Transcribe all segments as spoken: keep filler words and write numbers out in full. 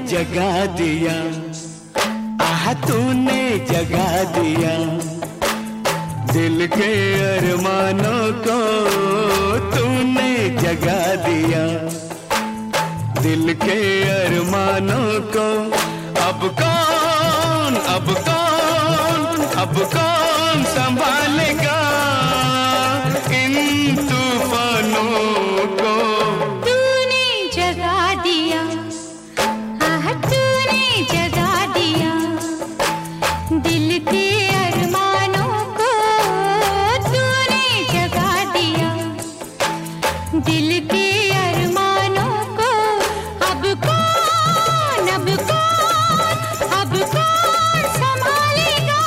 जगा दिया, आह तूने जगा दिया, दिल के अरमानों को तूने जगा दिया, दिल के अरमानों को। अब कौन अब कौन अब कौन संभालेगा इन तूफानों को। तूने जगा दिया, आह तूने जगा दिया, दिल के अरमानों को तूने जगा दिया, दिल के अरमानों को। अब कौन अब कौन अब कौन संभालेगा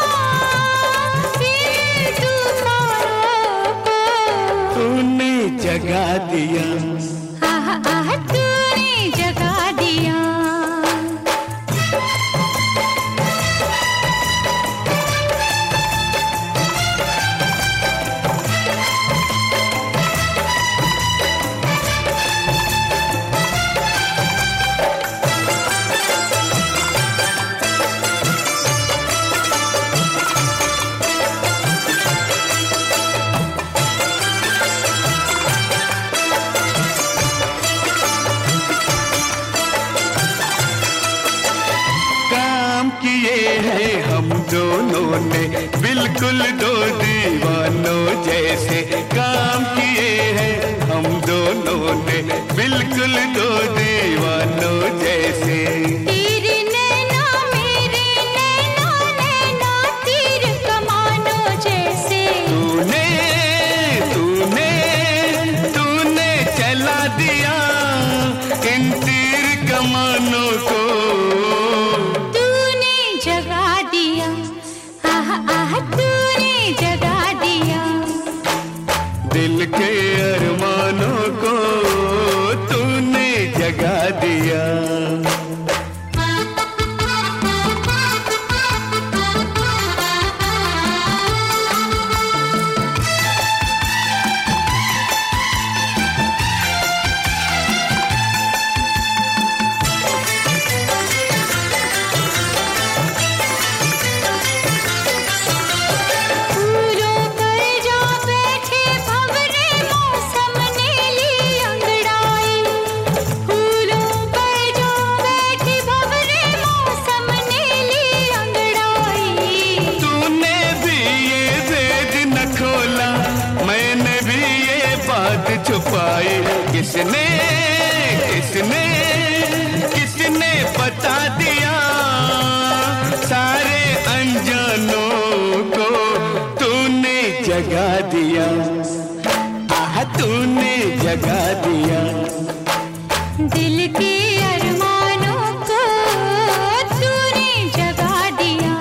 इन तूफानों को। तूने जगा दिया, आह आह तूने जगा दिया। किए हैं हम दोनों ने बिल्कुल दो दीवानों जैसे, काम किए हैं हम दोनों ने बिल्कुल दो दीवानों जैसे। तेरे नैना मेरे नैना नैना तीर कमानों जैसे। तूने तूने तूने चला दिया इन तीर कमानों को। जगा दिया, आह आह तूने जगा दिया, दिल के अरमानों को तूने जगा दिया। छुपाए किसने किसने किसने बता दिया सारे अनजानों को। तूने जगा दिया, आह तूने जगा दिया, दिल के अरमानों को तूने जगा दिया।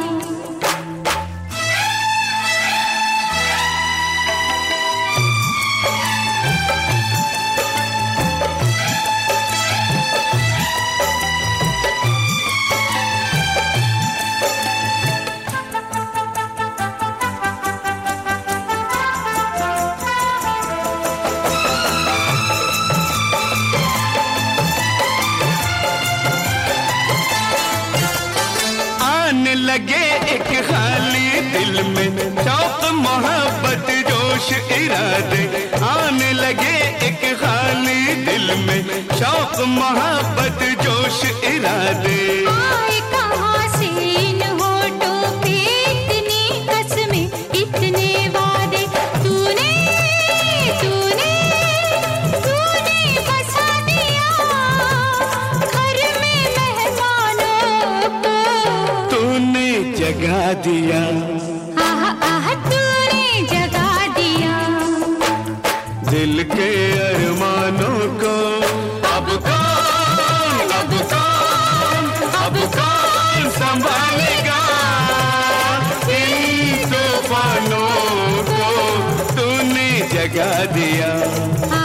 लगे एक खाली दिल में शौक मोहब्बत जोश इरादे, आने लगे एक खाली दिल में शौक मोहब्बत जोश इरादे। आए कहाँ से इन होठों पे इतनी कसमें इतने वादे, तूने तूने तूने बसा दिया घर में मेहमानों को। तूने जगा दिया, आह आह तूने जगा दिया, दिल के अरमानों को। अब कौन अब कौन अब कौन संभालेगा इन तूफानों को। तूने जगा दिया।